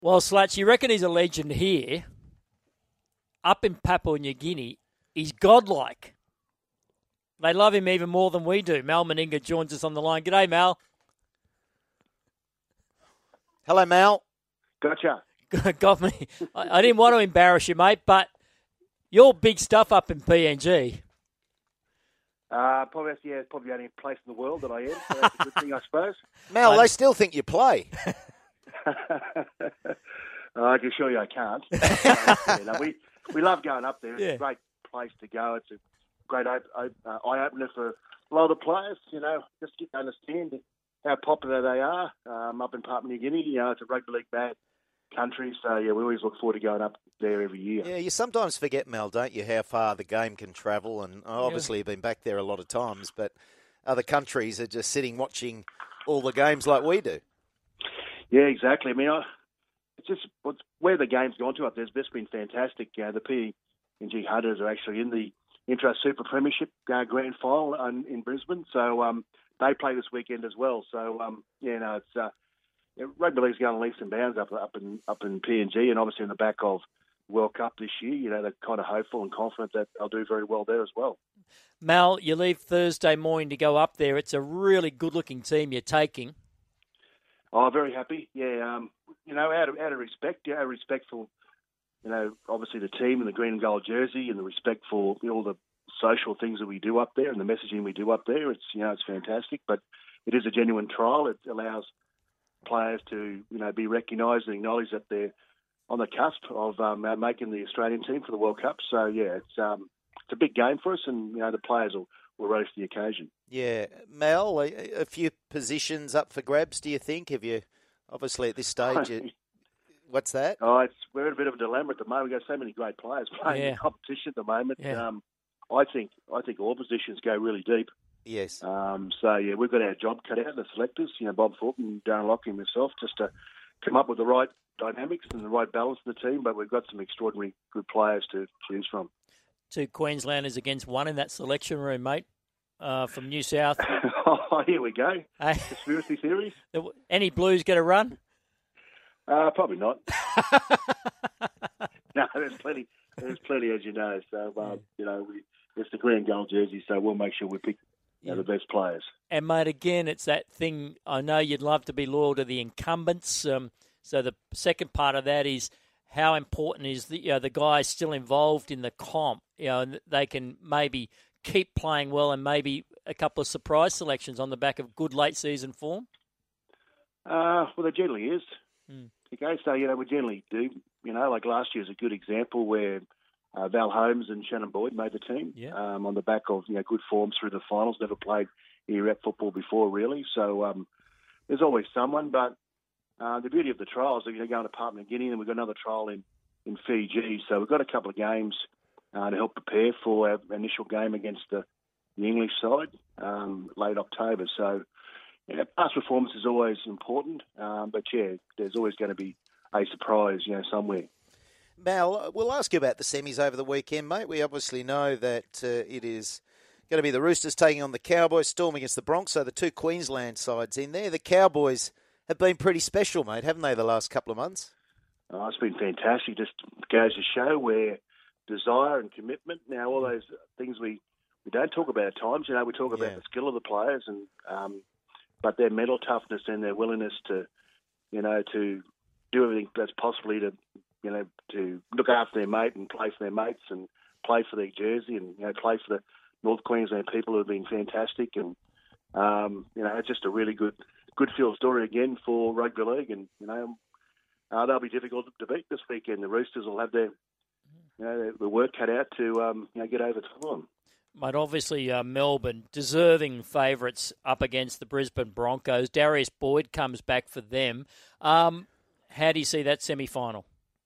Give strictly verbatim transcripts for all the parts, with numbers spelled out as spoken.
Well, Slats, you reckon he's a legend here? Up in Papua New Guinea, he's godlike. They love him even more than we do. Mal Meninga joins us on the line. G'day, Mal. Hello, Mal. Gotcha. Got me. I, I didn't want to embarrass you, mate, but you're big stuff up in P N G. Uh, probably, yeah, it's probably the only place in the world that I am. So that's a good thing, I suppose. Mal, they still think you play. I can assure you I can't. uh, you know, we we love going up there. It's Yeah. a great place to go. It's a great op- op- uh, eye opener for a lot of the players. You know, just to understand how popular they are um, up in Papua New Guinea. You know, it's a rugby league bad country, so yeah, we always look forward to going up there every year. Yeah, you sometimes forget, Mel, don't you, how far the game can travel, and obviously you've been back there a lot of times, but other countries are just sitting watching all the games like we do. Yeah, exactly. I mean, I, it's just it's where the game's gone to up there. It's just been fantastic. Uh, the P N G Hunters are actually in the Intra Super Premiership uh, Grand Final in, in Brisbane, so um, they play this weekend as well. So um, yeah, no, it's uh, yeah, rugby league's going leaps and bounds up up in up in P N G, and obviously in the back of World Cup this year. You know, they're kind of hopeful and confident that they'll do very well there as well. Mal, you leave Thursday morning to go up there. It's a really good-looking team you're taking. Oh, very happy. Yeah, um, you know, out of out of respect, yeah, respect for, you know, obviously the team and the green and gold jersey, and the respect for you know, all the social things that we do up there and the messaging we do up there. It's you know, it's fantastic, but it is a genuine trial. It allows players to you know be recognised and acknowledged that they're on the cusp of um, making the Australian team for the World Cup. So yeah, it's um, it's a big game for us, and you know the players will, will rise to the occasion. Yeah, Mel, a, a few positions up for grabs. Do you think? Have you obviously at this stage? it, what's that? Oh, it's we're in a bit of a dilemma at the moment. We've got so many great players playing Yeah. in competition at the moment. Yeah. Um, I think I think all positions go really deep. Yes. Um, so yeah, we've got our job cut out. The selectors, you know, Bob Thorpe and Darren Lockie and myself, just to come up with the right dynamics and the right balance in the team. But we've got some extraordinary good players to choose from. Two Queenslanders against one in that selection room, mate, uh, from New South. Oh, here we go. Hey. Conspiracy theories? Any Blues get a run? Uh, probably not. No, there's plenty. There's plenty, as you know. So um, you know, we, it's the green and gold jersey. So we'll make sure we pick you know, the best players. And, mate, again, it's that thing, I know you'd love to be loyal to the incumbents. Um, so the second part of that is how important is the, you know, the guys still involved in the comp? You know, and they can maybe keep playing well and maybe a couple of surprise selections on the back of good late-season form? Uh, well, there generally is. Hmm. Okay, so, you know, we generally do. You know, like last year's a good example where uh, Val Holmes and Shannon Boyd made the team Yeah. um, on the back of, you know, good form through the finals. Never played E-Rep football before, really. So um, there's always someone. But uh, the beauty of the trials, you know, going to Papua New Guinea, and we've got another trial in, in Fiji. So we've got a couple of games uh, to help prepare for our initial game against the, the English side um, late October. So, yeah, past performance is always important, um, but yeah, there's always going to be a surprise, you know, somewhere. Mal, we'll ask you about the semis over the weekend, mate. We obviously know that uh, it is going to be the Roosters taking on the Cowboys, Storm against the Bronx, so the two Queensland sides in there. The Cowboys have been pretty special, mate, haven't they, the last couple of months? Oh, it's been fantastic. Just goes to show where desire and commitment, now all those things we, we don't talk about at times, you know, we talk about Yeah. the skill of the players, and um, but their mental toughness and their willingness to, you know, to do everything that's possibly to, you know, to look after their mate and play for their mates and play for their jersey and, you know, play for the North Queensland people who have been fantastic. And, um, you know, it's just a really good, good feel story again for rugby league. And, you know, uh, they'll be difficult to beat this weekend. The Roosters will have their, you know, the work cut out to, um, you know, get over to them. Mate, obviously uh, Melbourne, deserving favourites up against the Brisbane Broncos. Darius Boyd comes back for them. Um, how do you see that semi-final?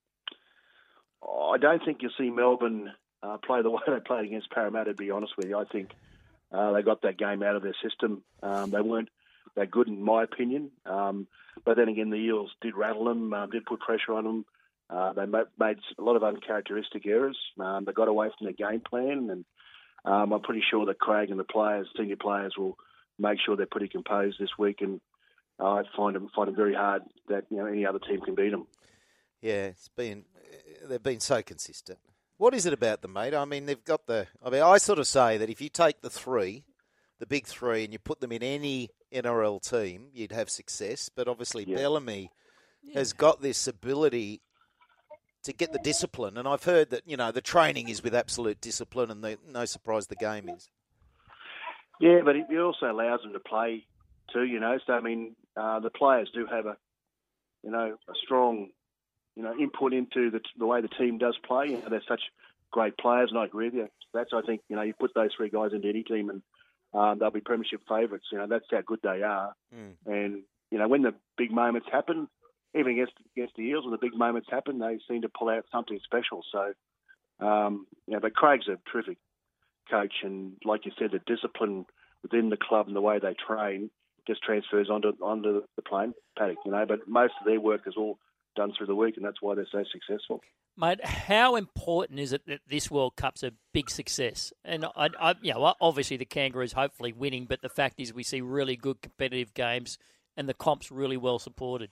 Oh, I don't think you'll see Melbourne uh, play the way they played against Parramatta, to be honest with you. I think uh, they got that game out of their system. Um, they weren't that good, in my opinion. Um, but then again, the Eels did rattle them, uh, did put pressure on them. Uh, they ma- made a lot of uncharacteristic errors. Um, they got away from their game plan, and um, I'm pretty sure that Craig and the players, senior players, will make sure they're pretty composed this week. And I find them find it very hard that you know any other team can beat them. Yeah, it's been they've been so consistent. What is it about them, mate? I mean, they've got the. I mean, I sort of say that if you take the three, the big three, and you put them in any N R L team, you'd have success. But obviously, yeah. Bellamy yeah. has got this ability to get the discipline, and I've heard that you know the training is with absolute discipline, and the, no surprise the game is. Yeah, but it also allows them to play too. You know, so I mean, uh, the players do have a, you know, a strong. You know, input into the, the way the team does play. You know, they're such great players, and I agree with you. That's, I think, you know, you put those three guys into any team and um, they'll be premiership favourites. You know, that's how good they are. Mm. And, you know, when the big moments happen, even against against the Eels, when the big moments happen, they seem to pull out something special. So, um, you know, but Craig's a terrific coach. And like you said, the discipline within the club and the way they train just transfers onto, onto the playing paddock, you know. But most of their work is all done through the week, and that's why they're so successful. Mate, how important is it that this World Cup's a big success? And I, I, you know, obviously the Kangaroos hopefully winning, but the fact is we see really good competitive games, and the comp's really well supported.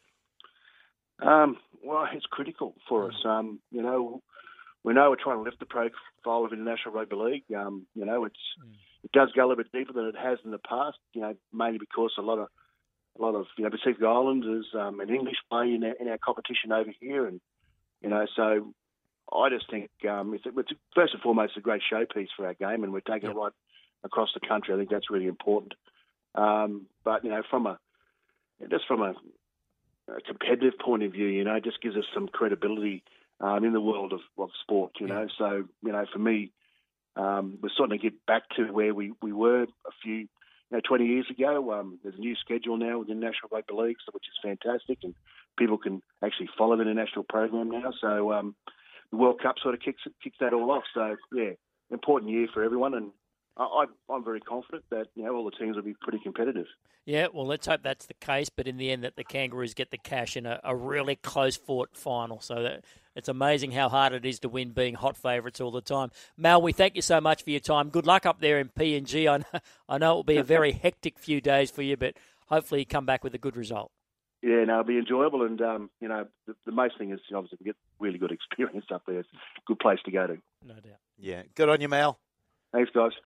Um, well, it's critical for us. Um, you know, we know we're trying to lift the profile of International Rugby League. Um, you know, it's mm. it does go a little bit deeper than it has in the past. You know, mainly because a lot of A lot of you know Pacific Islanders um, and English play in our, in our competition over here, and you know, so I just think um, it's, it's first and foremost a great showpiece for our game, and we're taking yep. it right across the country. I think that's really important. Um, but you know, from a just from a, a competitive point of view, you know, it just gives us some credibility um, in the world of, of sport. You know, yeah. so you know, for me, um, we're starting to get back to where we, we were a few. You know, twenty years ago, um, there's a new schedule now with the National Rugby League, which is fantastic, and people can actually follow the international program now. So um, the World Cup sort of kicks kicks that all off. So yeah, important year for everyone, and I, I'm very confident that you know all the teams will be pretty competitive. Yeah, well, let's hope that's the case, but in the end that the Kangaroos get the cash in a, a really close-fought final. So that, it's amazing how hard it is to win being hot favourites all the time. Mal, we thank you so much for your time. Good luck up there in P N G. I know, I know it will be a very hectic few days for you, but hopefully you come back with a good result. Yeah, no, it'll be enjoyable, and, um, you know, the, the most thing is obviously we get really good experience up there. It's a good place to go to. No doubt. Yeah, good on you, Mal. Thanks, guys.